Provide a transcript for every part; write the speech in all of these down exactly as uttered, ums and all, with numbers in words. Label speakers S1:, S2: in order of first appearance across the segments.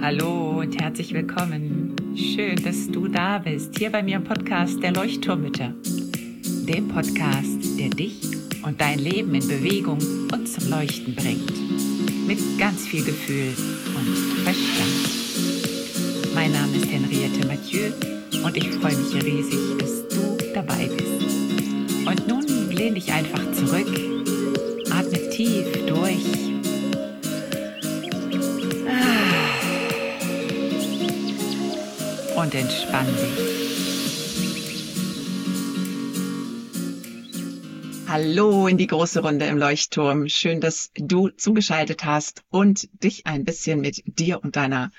S1: Hallo und herzlich willkommen. Schön, dass du da bist, hier bei mir im Podcast der Leuchtturmmütter. Dem Podcast, der dich und dein Leben in Bewegung und zum Leuchten bringt. Mit ganz viel Gefühl und Verstand. Mein Name ist Henriette Mathieu und ich freue mich riesig, dass du dabei bist. Und nun lehn dich einfach zurück, atme tief durch. Und entspann dich. Hallo in die große Runde im Leuchtturm. Schön, dass du zugeschaltet hast und dich ein bisschen mit dir und deiner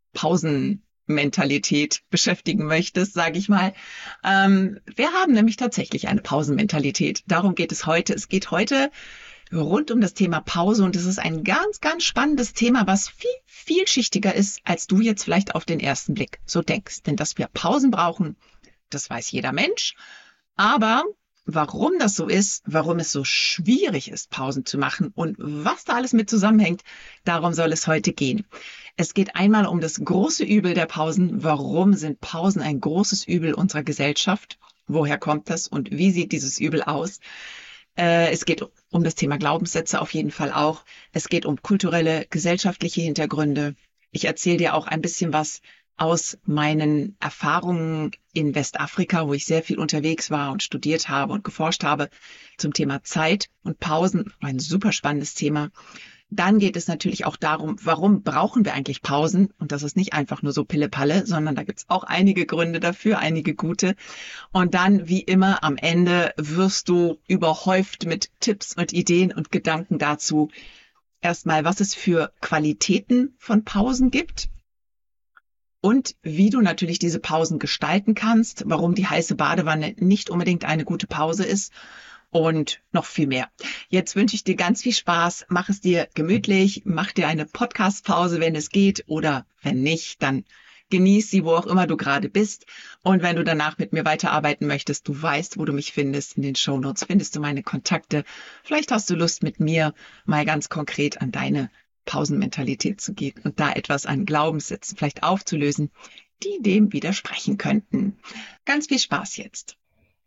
S1: Pausenmentalität beschäftigen möchtest, sage ich mal. Ähm, wir haben nämlich tatsächlich eine Pausenmentalität. Darum geht es heute. Es geht heute rund um das Thema Pause und es ist ein ganz, ganz spannendes Thema, was viel, vielschichtiger ist, als du jetzt vielleicht auf den ersten Blick so denkst. Denn dass wir Pausen brauchen, das weiß jeder Mensch. Aber warum das so ist, warum es so schwierig ist, Pausen zu machen und was da alles mit zusammenhängt, darum soll es heute gehen. Es geht einmal um das große Übel der Pausen. Warum sind Pausen ein großes Übel unserer Gesellschaft? Woher kommt das und wie sieht dieses Übel aus? Es geht um das Thema Glaubenssätze auf jeden Fall auch. Es geht um kulturelle, gesellschaftliche Hintergründe. Ich erzähle dir auch ein bisschen was aus meinen Erfahrungen in Westafrika, wo ich sehr viel unterwegs war und studiert habe und geforscht habe zum Thema Zeit und Pausen. Ein super spannendes Thema. Dann geht es natürlich auch darum, warum brauchen wir eigentlich Pausen? Und das ist nicht einfach nur so Pille-Palle, sondern da gibt es auch einige Gründe dafür, einige gute. Und dann, wie immer, am Ende wirst du überhäuft mit Tipps und Ideen und Gedanken dazu. Erstmal, was es für Qualitäten von Pausen gibt und wie du natürlich diese Pausen gestalten kannst, warum die heiße Badewanne nicht unbedingt eine gute Pause ist. Und noch viel mehr. Jetzt wünsche ich dir ganz viel Spaß. Mach es dir gemütlich. Mach dir eine Podcast-Pause, wenn es geht. Oder wenn nicht, dann genieß sie, wo auch immer du gerade bist. Und wenn du danach mit mir weiterarbeiten möchtest, du weißt, wo du mich findest. In den Shownotes findest du meine Kontakte. Vielleicht hast du Lust, mit mir mal ganz konkret an deine Pausenmentalität zu gehen und da etwas an Glaubenssätzen vielleicht aufzulösen, die dem widersprechen könnten. Ganz viel Spaß jetzt.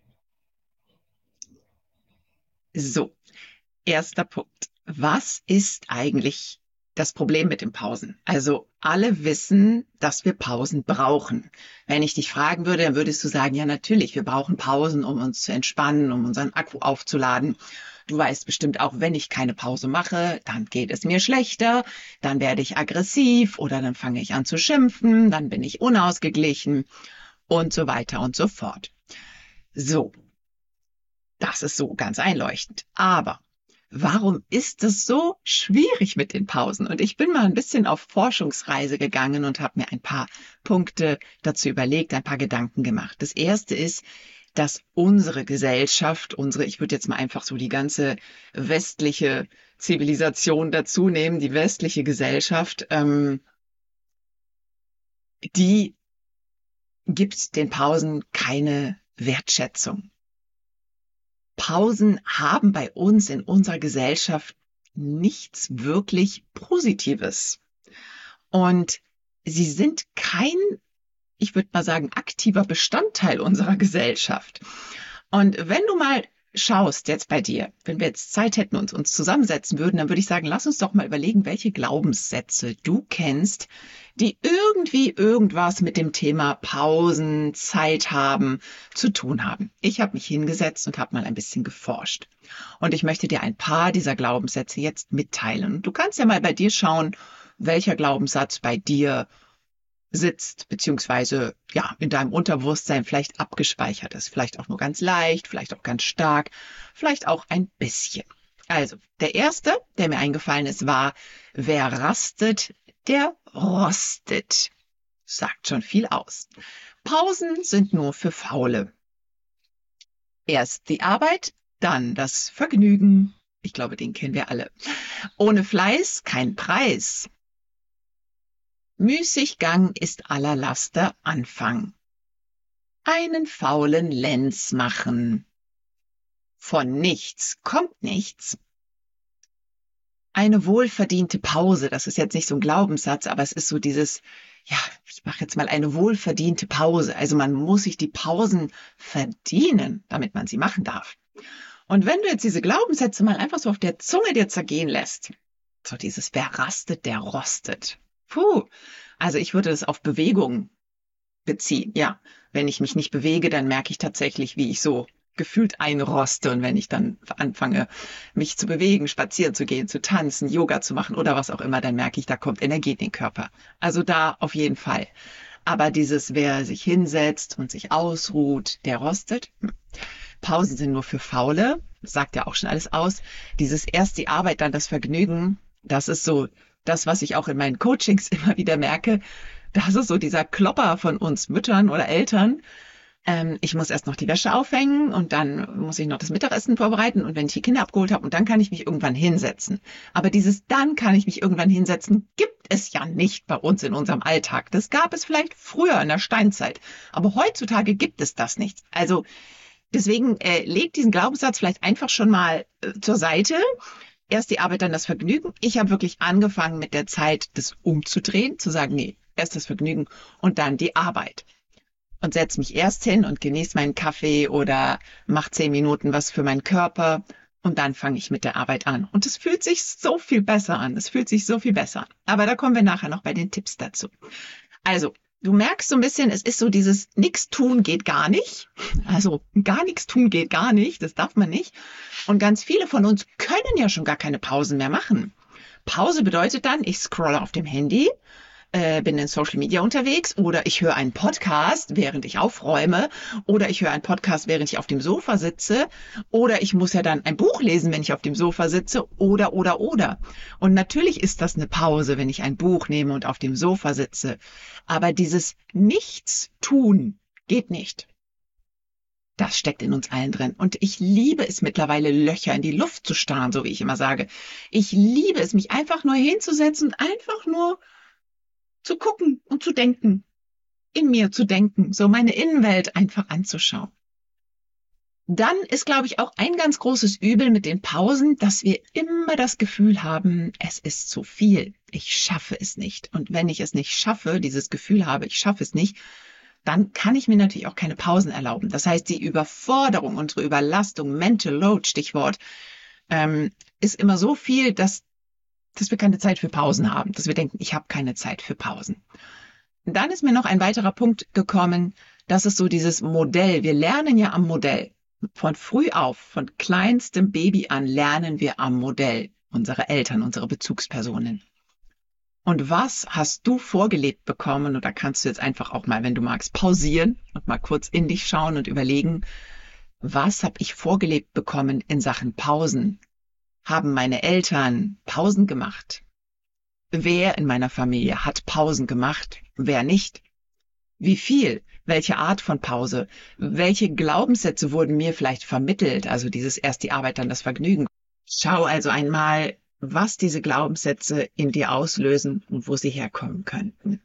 S1: So, erster Punkt. Was ist eigentlich das Problem mit den Pausen? Also alle wissen, dass wir Pausen brauchen. Wenn ich dich fragen würde, dann würdest du sagen, ja natürlich, wir brauchen Pausen, um uns zu entspannen, um unseren Akku aufzuladen. Du weißt bestimmt auch, wenn ich keine Pause mache, dann geht es mir schlechter, dann werde ich aggressiv oder dann fange ich an zu schimpfen, dann bin ich unausgeglichen und so weiter und so fort. So. Das ist so ganz einleuchtend. Aber warum ist es so schwierig mit den Pausen? Und ich bin mal ein bisschen auf Forschungsreise gegangen und habe mir ein paar Punkte dazu überlegt, ein paar Gedanken gemacht. Das erste ist, dass unsere Gesellschaft, unsere, ich würde jetzt mal einfach so die ganze westliche Zivilisation dazu nehmen, die westliche Gesellschaft, ähm, die gibt den Pausen keine Wertschätzung. Pausen haben bei uns in unserer Gesellschaft nichts wirklich Positives. Und sie sind kein, ich würde mal sagen, aktiver Bestandteil unserer Gesellschaft. Und wenn du mal schaust jetzt bei dir, wenn wir jetzt Zeit hätten und uns zusammensetzen würden, dann würde ich sagen, lass uns doch mal überlegen, welche Glaubenssätze du kennst, die irgendwie irgendwas mit dem Thema Pausen, Zeit haben, zu tun haben. Ich habe mich hingesetzt und habe mal ein bisschen geforscht. Und ich möchte dir ein paar dieser Glaubenssätze jetzt mitteilen. Und du kannst ja mal bei dir schauen, welcher Glaubenssatz bei dir sitzt, beziehungsweise ja in deinem Unterbewusstsein vielleicht abgespeichert ist. Vielleicht auch nur ganz leicht, vielleicht auch ganz stark, vielleicht auch ein bisschen. Also, der erste, der mir eingefallen ist, war, wer rastet, der rostet. Sagt schon viel aus. Pausen sind nur für Faule. Erst die Arbeit, dann das Vergnügen. Ich glaube, den kennen wir alle. Ohne Fleiß kein Preis. Müßiggang ist aller Laster Anfang. Einen faulen Lenz machen. Von nichts kommt nichts. eine wohlverdiente Pause. Das ist jetzt nicht so ein Glaubenssatz, aber es ist so dieses, ja, ich mache jetzt mal eine wohlverdiente Pause. Also man muss sich die Pausen verdienen, damit man sie machen darf. Und wenn du jetzt diese Glaubenssätze mal einfach so auf der Zunge dir zergehen lässt, so dieses, wer rastet, der rostet. Puh, also ich würde das auf Bewegung beziehen. Ja, wenn ich mich nicht bewege, dann merke ich tatsächlich, wie ich so gefühlt einroste. Und wenn ich dann anfange, mich zu bewegen, spazieren zu gehen, zu tanzen, Yoga zu machen oder was auch immer, dann merke ich, da kommt Energie in den Körper. Also da auf jeden Fall. Aber dieses, wer sich hinsetzt und sich ausruht, der rostet. Hm. Pausen sind nur für Faule, das sagt ja auch schon alles aus. Dieses erst die Arbeit, dann das Vergnügen, das ist so das, was ich auch in meinen Coachings immer wieder merke. Das ist so dieser Klopper von uns Müttern oder Eltern. Ähm, ich muss erst noch die Wäsche aufhängen und dann muss ich noch das Mittagessen vorbereiten und wenn ich die Kinder abgeholt habe und dann kann ich mich irgendwann hinsetzen. Aber dieses dann kann ich mich irgendwann hinsetzen, gibt es ja nicht bei uns in unserem Alltag. Das gab es vielleicht früher in der Steinzeit, aber heutzutage gibt es das nicht. Also deswegen äh, legt diesen Glaubenssatz vielleicht einfach schon mal äh, zur Seite. Erst die Arbeit, dann das Vergnügen. Ich habe wirklich angefangen mit der Zeit, das umzudrehen, zu sagen, nee, erst das Vergnügen und dann die Arbeit. Und setze mich erst hin und genieße meinen Kaffee oder mache zehn Minuten was für meinen Körper und dann fange ich mit der Arbeit an. Und es fühlt sich so viel besser an. Es fühlt sich so viel besser an. Aber da kommen wir nachher noch bei den Tipps dazu. Also, du merkst so ein bisschen, es ist so dieses Nix tun geht gar nicht. Also gar nichts tun geht gar nicht. Das darf man nicht. Und ganz viele von uns können ja schon gar keine Pausen mehr machen. Pause bedeutet dann, ich scrolle auf dem Handy, äh, bin in Social Media unterwegs oder ich höre einen Podcast, während ich aufräume oder ich höre einen Podcast, während ich auf dem Sofa sitze oder ich muss ja dann ein Buch lesen, wenn ich auf dem Sofa sitze oder, oder, oder. Und natürlich ist das eine Pause, wenn ich ein Buch nehme und auf dem Sofa sitze. Aber dieses Nichtstun geht nicht. Das steckt in uns allen drin. Und ich liebe es mittlerweile, Löcher in die Luft zu starren, so wie ich immer sage. Ich liebe es, mich einfach nur hinzusetzen und einfach nur zu gucken und zu denken, in mir zu denken, so meine Innenwelt einfach anzuschauen. Dann ist, glaube ich, auch ein ganz großes Übel mit den Pausen, dass wir immer das Gefühl haben, es ist zu viel, ich schaffe es nicht. Und wenn ich es nicht schaffe, dieses Gefühl habe, ich schaffe es nicht, dann kann ich mir natürlich auch keine Pausen erlauben. Das heißt, die Überforderung, unsere Überlastung, Mental Load, Stichwort, ähm, ist immer so viel, dass dass wir keine Zeit für Pausen haben, dass wir denken, ich habe keine Zeit für Pausen. Dann ist mir noch ein weiterer Punkt gekommen, das ist so dieses Modell. Wir lernen ja am Modell. Von früh auf, von kleinstem Baby an lernen wir am Modell. Unsere Eltern, unsere Bezugspersonen. Und was hast du vorgelebt bekommen? Und da kannst du jetzt einfach auch mal, wenn du magst, pausieren und mal kurz in dich schauen und überlegen, was habe ich vorgelebt bekommen in Sachen Pausen? Haben meine Eltern Pausen gemacht? Wer in meiner Familie hat Pausen gemacht? Wer nicht? Wie viel? Welche Art von Pause? Welche Glaubenssätze wurden mir vielleicht vermittelt? Also dieses erst die Arbeit, dann das Vergnügen. Schau also einmal, was diese Glaubenssätze in dir auslösen und wo sie herkommen könnten.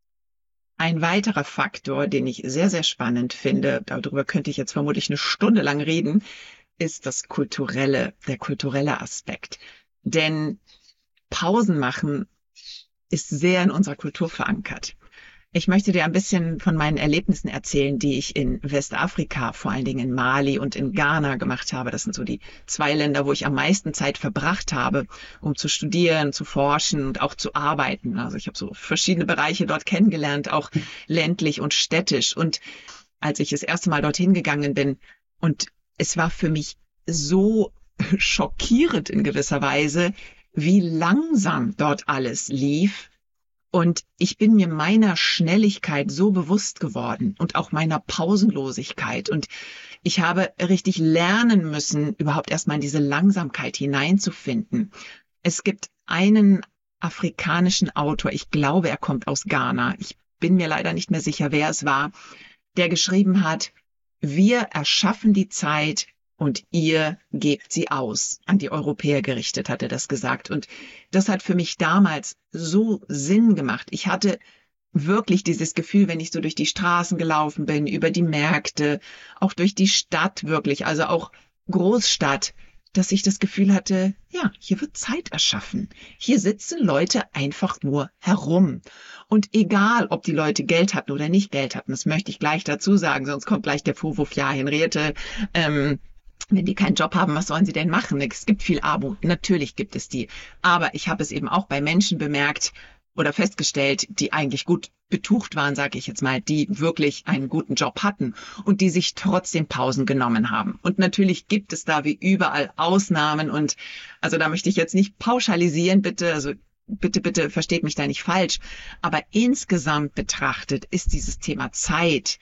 S1: Ein weiterer Faktor, den ich sehr, sehr spannend finde, darüber könnte ich jetzt vermutlich eine Stunde lang reden, ist das kulturelle, der kulturelle Aspekt. Denn Pausen machen ist sehr in unserer Kultur verankert. Ich möchte dir ein bisschen von meinen Erlebnissen erzählen, die ich in Westafrika, vor allen Dingen in Mali und in Ghana gemacht habe. Das sind so die zwei Länder, wo ich am meisten Zeit verbracht habe, um zu studieren, zu forschen und auch zu arbeiten. Also ich habe so verschiedene Bereiche dort kennengelernt, auch ländlich und städtisch. Und als ich das erste Mal dorthin gegangen bin und es war für mich so schockierend in gewisser Weise, wie langsam dort alles lief. Und ich bin mir meiner Schnelligkeit so bewusst geworden und auch meiner Pausenlosigkeit. Und ich habe richtig lernen müssen, überhaupt erstmal in diese Langsamkeit hineinzufinden. Es gibt einen afrikanischen Autor, ich glaube, er kommt aus Ghana. Ich bin mir leider nicht mehr sicher, wer es war, der geschrieben hat, wir erschaffen die Zeit und ihr gebt sie aus. An die Europäer gerichtet hat er das gesagt. Und das hat für mich damals so Sinn gemacht. Ich hatte wirklich dieses Gefühl, wenn ich so durch die Straßen gelaufen bin, über die Märkte, auch durch die Stadt wirklich, also auch Großstadt, dass ich das Gefühl hatte, ja, hier wird Zeit erschaffen. Hier sitzen Leute einfach nur herum. Und egal, ob die Leute Geld hatten oder nicht Geld hatten, das möchte ich gleich dazu sagen, sonst kommt gleich der Vorwurf, ja, Henriette, ähm, wenn die keinen Job haben, was sollen sie denn machen? Es gibt viel Armut, natürlich gibt es die. Aber ich habe es eben auch bei Menschen bemerkt oder festgestellt, die eigentlich gut betucht waren, sage ich jetzt mal, die wirklich einen guten Job hatten und die sich trotzdem Pausen genommen haben. Und natürlich gibt es da wie überall Ausnahmen und also da möchte ich jetzt nicht pauschalisieren, bitte, also bitte, bitte versteht mich da nicht falsch. Aber insgesamt betrachtet ist dieses Thema Zeit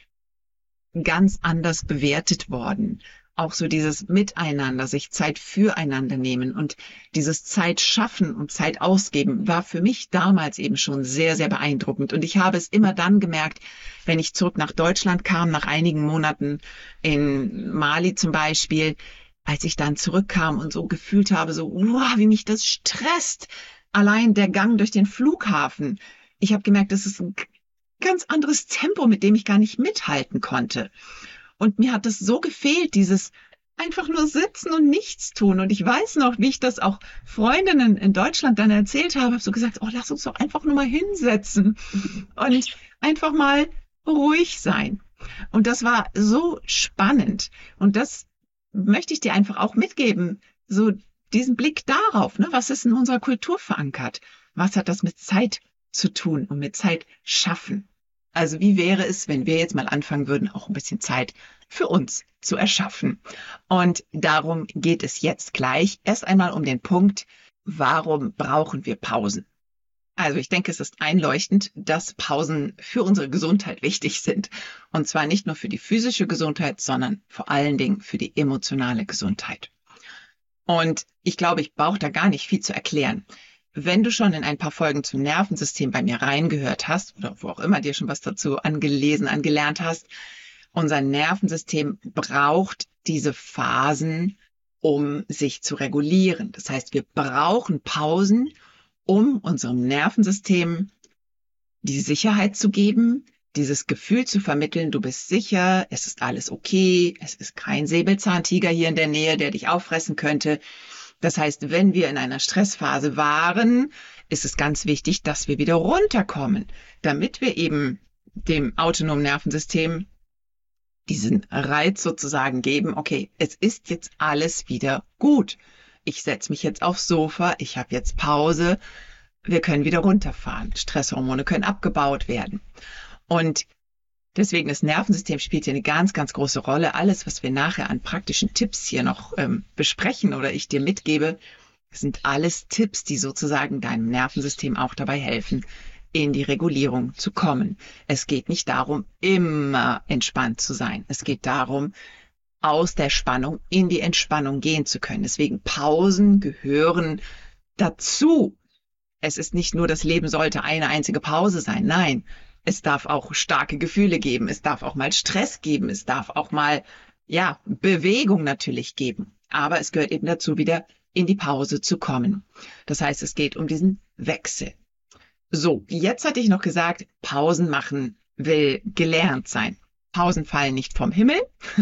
S1: ganz anders bewertet worden. Auch so dieses Miteinander, sich Zeit füreinander nehmen und dieses Zeit schaffen und Zeit ausgeben war für mich damals eben schon sehr, sehr beeindruckend. Und ich habe es immer dann gemerkt, wenn ich zurück nach Deutschland kam, nach einigen Monaten in Mali zum Beispiel, als ich dann zurückkam und so gefühlt habe, so, wow, wie mich das stresst. Allein der Gang durch den Flughafen. Ich habe gemerkt, das ist ein ganz anderes Tempo, mit dem ich gar nicht mithalten konnte. Und mir hat es so gefehlt, dieses einfach nur sitzen und nichts tun. Und ich weiß noch, wie ich das auch Freundinnen in Deutschland dann erzählt habe, habe so gesagt, oh, lass uns doch einfach nur mal hinsetzen und einfach mal ruhig sein. Und das war so spannend. Und das möchte ich dir einfach auch mitgeben, so diesen Blick darauf, ne, was ist in unserer Kultur verankert? Was hat das mit Zeit zu tun und mit Zeit schaffen? Also wie wäre es, wenn wir jetzt mal anfangen würden, auch ein bisschen Zeit für uns zu erschaffen? Und darum geht es jetzt gleich. Erst einmal um den Punkt, warum brauchen wir Pausen? Also ich denke, es ist einleuchtend, dass Pausen für unsere Gesundheit wichtig sind. Und zwar nicht nur für die physische Gesundheit, sondern vor allen Dingen für die emotionale Gesundheit. Und ich glaube, ich brauche da gar nicht viel zu erklären. Wenn du schon in ein paar Folgen zum Nervensystem bei mir reingehört hast oder wo auch immer dir schon was dazu angelesen, angelernt hast, unser Nervensystem braucht diese Phasen, um sich zu regulieren. Das heißt, wir brauchen Pausen, um unserem Nervensystem die Sicherheit zu geben, dieses Gefühl zu vermitteln, du bist sicher, es ist alles okay, es ist kein Säbelzahntiger hier in der Nähe, der dich auffressen könnte. Das heißt, wenn wir in einer Stressphase waren, ist es ganz wichtig, dass wir wieder runterkommen, damit wir eben dem autonomen Nervensystem diesen Reiz sozusagen geben, okay, es ist jetzt alles wieder gut. Ich setze mich jetzt aufs Sofa, ich habe jetzt Pause, wir können wieder runterfahren. Stresshormone können abgebaut werden. Und deswegen, das Nervensystem spielt hier eine ganz, ganz große Rolle. Alles, was wir nachher an praktischen Tipps hier noch ähm, besprechen oder ich dir mitgebe, sind alles Tipps, die sozusagen deinem Nervensystem auch dabei helfen, in die Regulierung zu kommen. Es geht nicht darum, immer entspannt zu sein. Es geht darum, aus der Spannung in die Entspannung gehen zu können. Deswegen Pausen gehören dazu. Es ist nicht nur, das Leben sollte eine einzige Pause sein. Nein, es darf auch starke Gefühle geben. Es darf auch mal Stress geben. Es darf auch mal, ja, Bewegung natürlich geben. Aber es gehört eben dazu, wieder in die Pause zu kommen. Das heißt, es geht um diesen Wechsel. So, jetzt hatte ich noch gesagt, Pausen machen will gelernt sein. Pausen fallen nicht vom Himmel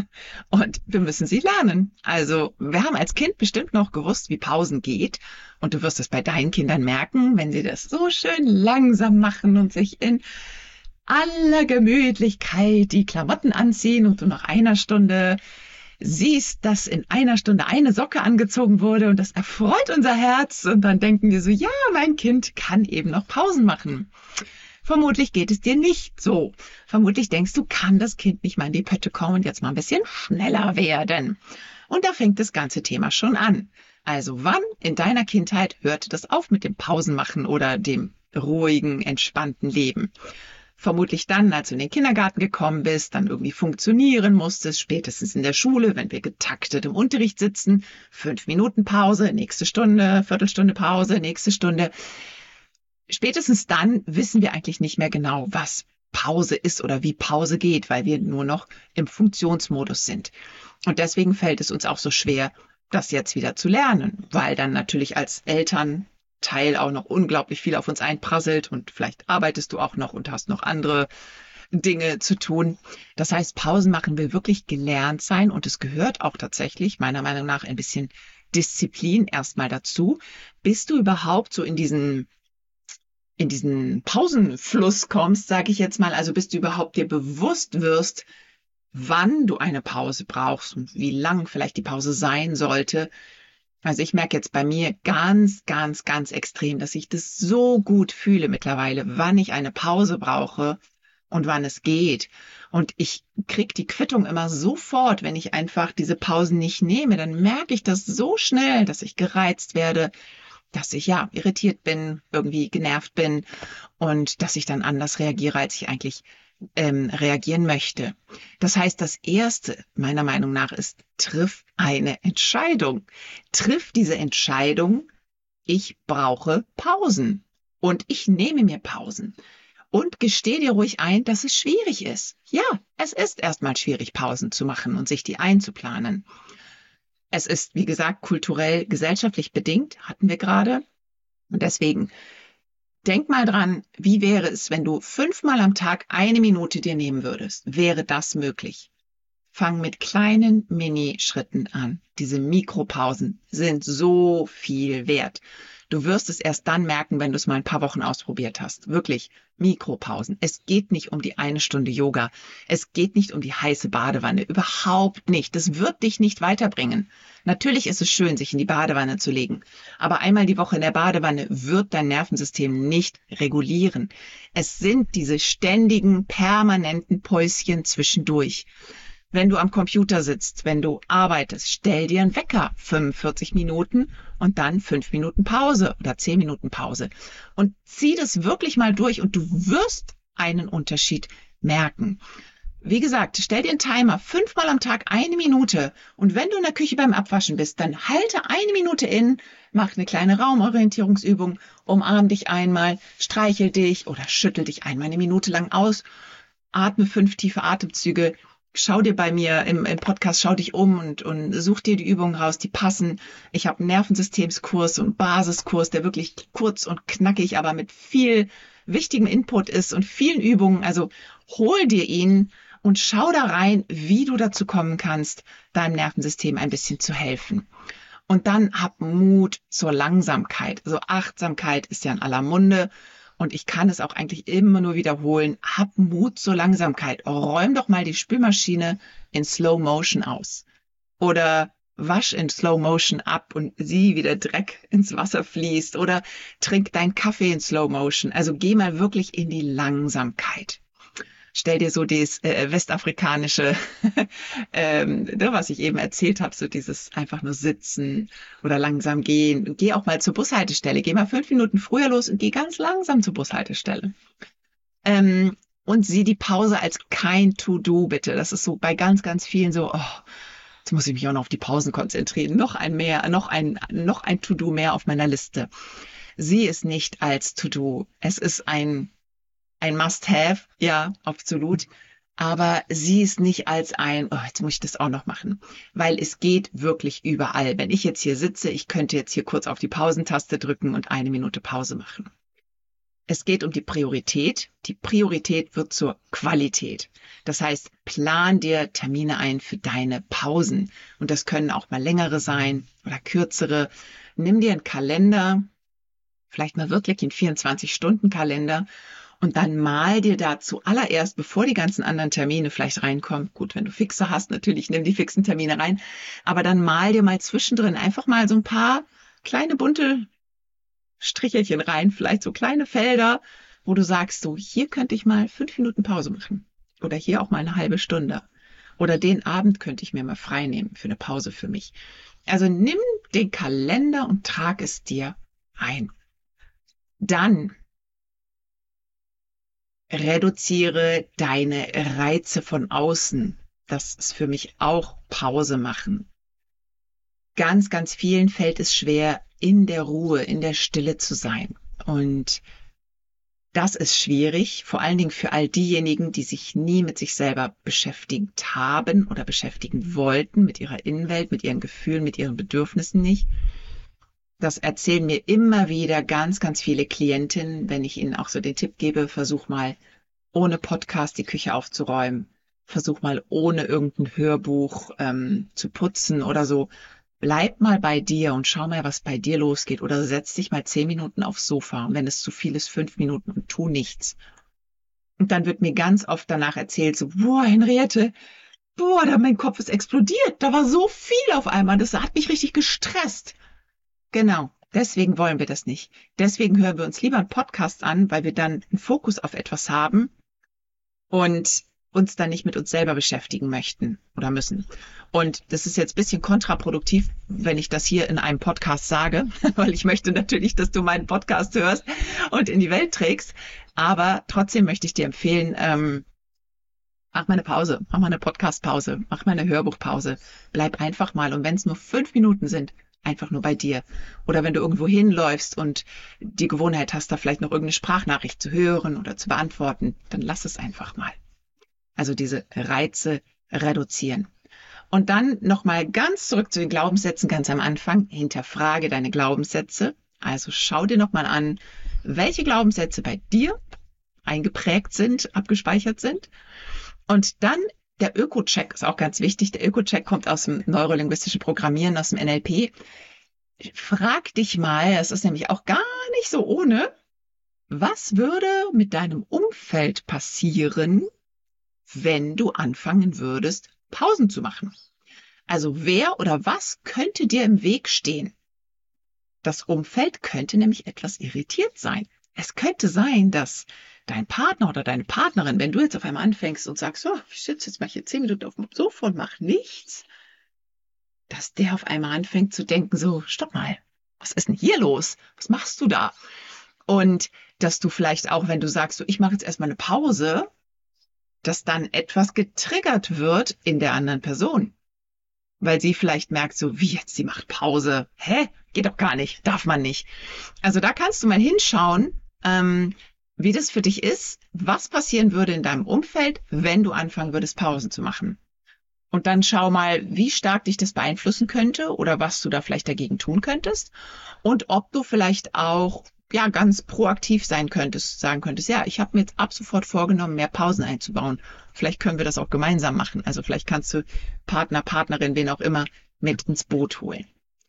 S1: und wir müssen sie lernen. Also wir haben als Kind bestimmt noch gewusst, wie Pausen geht. Und du wirst es bei deinen Kindern merken, wenn sie das so schön langsam machen und sich in aller Gemütlichkeit die Klamotten anziehen und du nach einer Stunde siehst, dass in einer Stunde eine Socke angezogen wurde und das erfreut unser Herz. Und dann denken wir so, ja, mein Kind kann eben noch Pausen machen. Vermutlich geht es dir nicht so. Vermutlich denkst du, kann das Kind nicht mal in die Pötte kommen und jetzt mal ein bisschen schneller werden. Und da fängt das ganze Thema schon an. Also wann in deiner Kindheit hörte das auf mit dem Pausenmachen oder dem ruhigen, entspannten Leben? Vermutlich dann, als du in den Kindergarten gekommen bist, dann irgendwie funktionieren musstest, spätestens in der Schule, wenn wir getaktet im Unterricht sitzen, fünf Minuten Pause, nächste Stunde, Viertelstunde Pause, nächste Stunde. Spätestens dann wissen wir eigentlich nicht mehr genau, was Pause ist oder wie Pause geht, weil wir nur noch im Funktionsmodus sind. Und deswegen fällt es uns auch so schwer, das jetzt wieder zu lernen, weil dann natürlich als Elternteil auch noch unglaublich viel auf uns einprasselt und vielleicht arbeitest du auch noch und hast noch andere Dinge zu tun. Das heißt, Pausen machen will wirklich gelernt sein und es gehört auch tatsächlich meiner Meinung nach ein bisschen Disziplin erstmal dazu, bis du überhaupt so in diesen in diesen Pausenfluss kommst, sage ich jetzt mal, also bis du überhaupt dir bewusst wirst, wann du eine Pause brauchst und wie lang vielleicht die Pause sein sollte. Also ich merke jetzt bei mir ganz, ganz, ganz extrem, dass ich das so gut fühle mittlerweile, wann ich eine Pause brauche und wann es geht. Und ich krieg die Quittung immer sofort, wenn ich einfach diese Pausen nicht nehme. Dann merke ich das so schnell, dass ich gereizt werde, dass ich ja irritiert bin, irgendwie genervt bin und dass ich dann anders reagiere, als ich eigentlich ähm, reagieren möchte. Das heißt, das Erste meiner Meinung nach ist, triff eine Entscheidung. Triff diese Entscheidung, ich brauche Pausen und ich nehme mir Pausen. Und gesteh dir ruhig ein, dass es schwierig ist. Ja, es ist erstmal schwierig, Pausen zu machen und sich die einzuplanen. Es ist, wie gesagt, kulturell, gesellschaftlich bedingt, hatten wir gerade. Und deswegen, denk mal dran, wie wäre es, wenn du fünfmal am Tag eine Minute dir nehmen würdest? Wäre das möglich? Fang mit kleinen Mini-Schritten an. Diese Mikropausen sind so viel wert. Du wirst es erst dann merken, wenn du es mal ein paar Wochen ausprobiert hast. Wirklich, Mikropausen. Es geht nicht um die eine Stunde Yoga. Es geht nicht um die heiße Badewanne. Überhaupt nicht. Das wird dich nicht weiterbringen. Natürlich ist es schön, sich in die Badewanne zu legen. Aber einmal die Woche in der Badewanne wird dein Nervensystem nicht regulieren. Es sind diese ständigen, permanenten Päuschen zwischendurch. Wenn du am Computer sitzt, wenn du arbeitest, stell dir einen Wecker, fünfundvierzig Minuten und dann fünf Minuten Pause oder zehn Minuten Pause. Und zieh das wirklich mal durch und du wirst einen Unterschied merken. Wie gesagt, stell dir einen Timer, fünfmal am Tag eine Minute. Und wenn du in der Küche beim Abwaschen bist, dann halte eine Minute in, mach eine kleine Raumorientierungsübung, umarm dich einmal, streichel dich oder schüttel dich einmal eine Minute lang aus, atme fünf tiefe Atemzüge. Schau dir bei mir im, im Podcast, schau dich um und, und such dir die Übungen raus, die passen. Ich habe einen Nervensystemskurs und Basiskurs, der wirklich kurz und knackig, aber mit viel wichtigem Input ist und vielen Übungen. Also hol dir ihn und schau da rein, wie du dazu kommen kannst, deinem Nervensystem ein bisschen zu helfen. Und dann hab Mut zur Langsamkeit. Also Achtsamkeit ist ja in aller Munde. Und ich kann es auch eigentlich immer nur wiederholen. Hab Mut zur Langsamkeit. Räum doch mal die Spülmaschine in Slow Motion aus. Oder wasch in Slow Motion ab und sieh, wie der Dreck ins Wasser fließt. Oder trink deinen Kaffee in Slow Motion. Also geh mal wirklich in die Langsamkeit. Stell dir so das äh, westafrikanische, ähm, ne, was ich eben erzählt habe, so dieses einfach nur sitzen oder langsam gehen. Geh auch mal zur Bushaltestelle. Geh mal fünf Minuten früher los und geh ganz langsam zur Bushaltestelle. Ähm, und sieh die Pause als kein To-Do, bitte. Das ist so bei ganz, ganz vielen so, oh, jetzt muss ich mich auch noch auf die Pausen konzentrieren. Noch ein mehr, noch ein, noch ein To-Do mehr auf meiner Liste. Sieh es nicht als To-Do. Es ist ein Ein Must-Have, ja, absolut. Aber sieh es nicht als ein, oh, jetzt muss ich das auch noch machen. Weil es geht wirklich überall. Wenn ich jetzt hier sitze, ich könnte jetzt hier kurz auf die Pausentaste drücken und eine Minute Pause machen. Es geht um die Priorität. Die Priorität wird zur Qualität. Das heißt, plan dir Termine ein für deine Pausen. Und das können auch mal längere sein oder kürzere. Nimm dir einen Kalender, vielleicht mal wirklich einen vierundzwanzig-Stunden-Kalender. Und dann mal dir da zuallererst, bevor die ganzen anderen Termine vielleicht reinkommen, gut, wenn du Fixe hast, natürlich nimm die fixen Termine rein, aber dann mal dir mal zwischendrin einfach mal so ein paar kleine bunte Strichelchen rein, vielleicht so kleine Felder, wo du sagst, so hier könnte ich mal fünf Minuten Pause machen oder hier auch mal eine halbe Stunde oder den Abend könnte ich mir mal frei nehmen für eine Pause für mich. Also nimm den Kalender und trag es dir ein. Dann reduziere deine Reize von außen. Das ist für mich auch Pause machen. Ganz, ganz vielen fällt es schwer, in der Ruhe, in der Stille zu sein. Und das ist schwierig, vor allen Dingen für all diejenigen, die sich nie mit sich selber beschäftigt haben oder beschäftigen wollten, mit ihrer Innenwelt, mit ihren Gefühlen, mit ihren Bedürfnissen nicht. Das erzählen mir immer wieder ganz, ganz viele Klientinnen, wenn ich ihnen auch so den Tipp gebe, versuch mal ohne Podcast die Küche aufzuräumen, versuch mal ohne irgendein Hörbuch ähm, zu putzen oder so. bleib mal bei dir und schau mal, was bei dir losgeht. Oder setz dich mal zehn Minuten aufs Sofa. Und wenn es zu viel ist, fünf Minuten und tu nichts. Und dann wird mir ganz oft danach erzählt, so, boah, Henriette, boah, da mein Kopf ist explodiert. Da war so viel auf einmal. Das hat mich richtig gestresst. Genau. Deswegen wollen wir das nicht. Deswegen hören wir uns lieber einen Podcast an, weil wir dann einen Fokus auf etwas haben und uns dann nicht mit uns selber beschäftigen möchten oder müssen. Und das ist jetzt ein bisschen kontraproduktiv, wenn ich das hier in einem Podcast sage, weil ich möchte natürlich, dass du meinen Podcast hörst und in die Welt trägst. Aber trotzdem möchte ich dir empfehlen, ähm, mach mal eine Pause, mach mal eine Podcast-Pause, mach mal eine Hörbuchpause. Bleib einfach mal. Und wenn es nur fünf Minuten sind, einfach nur bei dir. Oder wenn du irgendwo hinläufst und die Gewohnheit hast, da vielleicht noch irgendeine Sprachnachricht zu hören oder zu beantworten, dann lass es einfach mal. Also diese Reize reduzieren. Und dann nochmal ganz zurück zu den Glaubenssätzen ganz am Anfang. Hinterfrage deine Glaubenssätze. Also schau dir nochmal an, welche Glaubenssätze bei dir eingeprägt sind, abgespeichert sind. Und dann der Öko-Check ist auch ganz wichtig. Der Öko-Check kommt aus dem neurolinguistischen Programmieren, aus dem N L P. Frag dich mal, es ist nämlich auch gar nicht so ohne, was würde mit deinem Umfeld passieren, wenn du anfangen würdest, Pausen zu machen? Also wer oder was könnte dir im Weg stehen? Das Umfeld könnte nämlich etwas irritiert sein. Es könnte sein, dass dein Partner oder deine Partnerin, wenn du jetzt auf einmal anfängst und sagst, so, ich sitze jetzt mal hier zehn Minuten auf dem Sofa und mache nichts, dass der auf einmal anfängt zu denken, so, stopp mal, was ist denn hier los? Was machst du da? Und dass du vielleicht auch, wenn du sagst, so, ich mache jetzt erstmal eine Pause, dass dann etwas getriggert wird in der anderen Person. Weil sie vielleicht merkt, so, wie jetzt, sie macht Pause. Hä? Geht doch gar nicht, darf man nicht. Also da kannst du mal hinschauen, ähm, wie das für dich ist, was passieren würde in deinem Umfeld, wenn du anfangen würdest, Pausen zu machen. Und dann schau mal, wie stark dich das beeinflussen könnte oder was du da vielleicht dagegen tun könntest und ob du vielleicht auch ja ganz proaktiv sein könntest, sagen könntest, ja, ich habe mir jetzt ab sofort vorgenommen, mehr Pausen einzubauen. Vielleicht können wir das auch gemeinsam machen. Also vielleicht kannst du Partner, Partnerin, wen auch immer, mit ins Boot holen.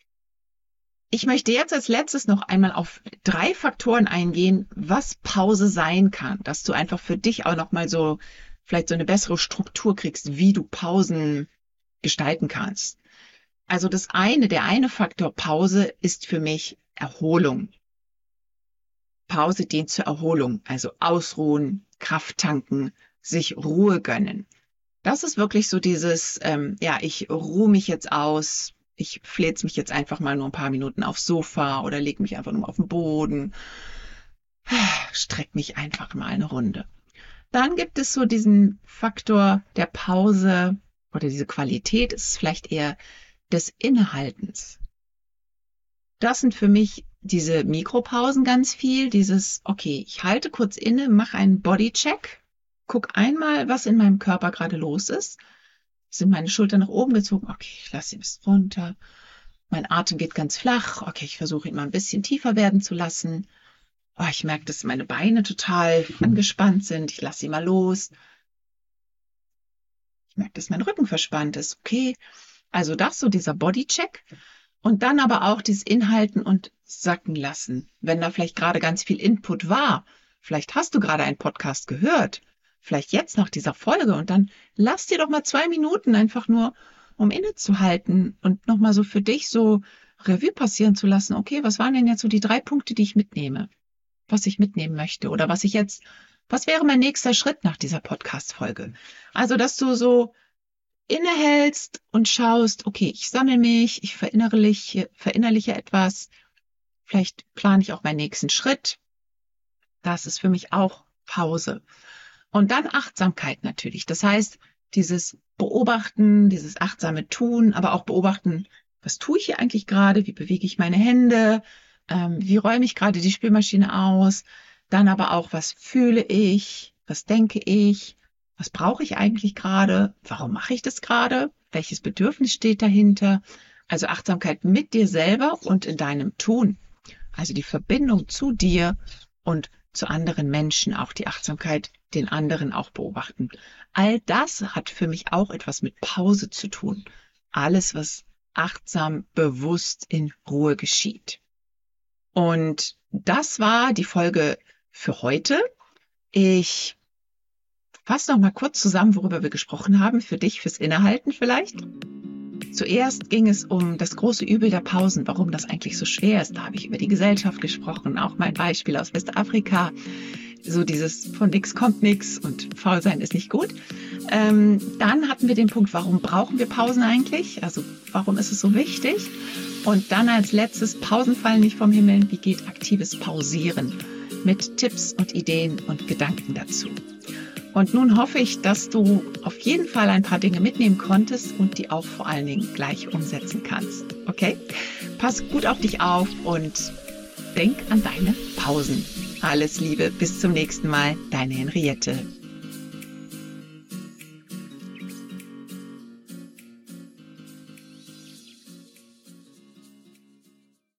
S1: Ich möchte jetzt als letztes noch einmal auf drei Faktoren eingehen, was Pause sein kann, dass du einfach für dich auch noch mal so vielleicht so eine bessere Struktur kriegst, wie du Pausen gestalten kannst. Also das eine, der eine Faktor Pause ist für mich Erholung. Pause dient zur Erholung, also ausruhen, Kraft tanken, sich Ruhe gönnen. Das ist wirklich so dieses, ähm, ja, ich ruhe mich jetzt aus, ich fläze mich jetzt einfach mal nur ein paar Minuten aufs Sofa oder lege mich einfach nur auf den Boden, streck mich einfach mal eine Runde. Dann gibt es so diesen Faktor der Pause oder diese Qualität ist vielleicht eher des Innehaltens. Das sind für mich diese Mikropausen ganz viel, dieses, okay, ich halte kurz inne, mache einen Bodycheck, guck einmal, was in meinem Körper gerade los ist. Sind meine Schultern nach oben gezogen? Okay, ich lasse sie bis runter. Mein Atem geht ganz flach. Okay, ich versuche ihn mal ein bisschen tiefer werden zu lassen. Oh, ich merke, dass meine Beine total angespannt sind. Ich lasse sie mal los. Ich merke, dass mein Rücken verspannt ist. Okay, also das so dieser Bodycheck. Und dann aber auch dieses Inhalten und sacken lassen. Wenn da vielleicht gerade ganz viel Input war. Vielleicht hast du gerade einen Podcast gehört. Vielleicht jetzt nach dieser Folge und dann lass dir doch mal zwei Minuten einfach nur, um innezuhalten und nochmal so für dich so Revue passieren zu lassen. Okay, was waren denn jetzt so die drei Punkte, die ich mitnehme? Was ich mitnehmen möchte oder was ich jetzt, was wäre mein nächster Schritt nach dieser Podcast-Folge? Also, dass du so innehältst und schaust, okay, ich sammle mich, ich verinnerliche, verinnerliche etwas. Vielleicht plane ich auch meinen nächsten Schritt. Das ist für mich auch Pause. Und dann Achtsamkeit natürlich. Das heißt, dieses Beobachten, dieses achtsame Tun, aber auch beobachten, was tue ich hier eigentlich gerade? Wie bewege ich meine Hände? Ähm, wie räume ich gerade die Spülmaschine aus? Dann aber auch, was fühle ich? Was denke ich? Was brauche ich eigentlich gerade? Warum mache ich das gerade? Welches Bedürfnis steht dahinter? Also Achtsamkeit mit dir selber und in deinem Tun. Also die Verbindung zu dir und zu anderen Menschen, auch die Achtsamkeit, den anderen auch beobachten. All das hat für mich auch etwas mit Pause zu tun. Alles, was achtsam, bewusst in Ruhe geschieht. Und das war die Folge für heute. Ich fasse noch mal kurz zusammen, worüber wir gesprochen haben, für dich, fürs Innehalten vielleicht. Zuerst ging es um das große Übel der Pausen, warum das eigentlich so schwer ist. Da habe ich über die Gesellschaft gesprochen, auch mein Beispiel aus Westafrika. So dieses von nix kommt nix und faul sein ist nicht gut. Ähm, dann hatten wir den Punkt, warum brauchen wir Pausen eigentlich? Also warum ist es so wichtig? Und dann als letztes, Pausen fallen nicht vom Himmel. Wie geht aktives Pausieren? Mit Tipps und Ideen und Gedanken dazu. Und nun hoffe ich, dass du auf jeden Fall ein paar Dinge mitnehmen konntest und die auch vor allen Dingen gleich umsetzen kannst. Okay? Pass gut auf dich auf und denk an deine Pausen. Alles Liebe, bis zum nächsten Mal, deine Henriette.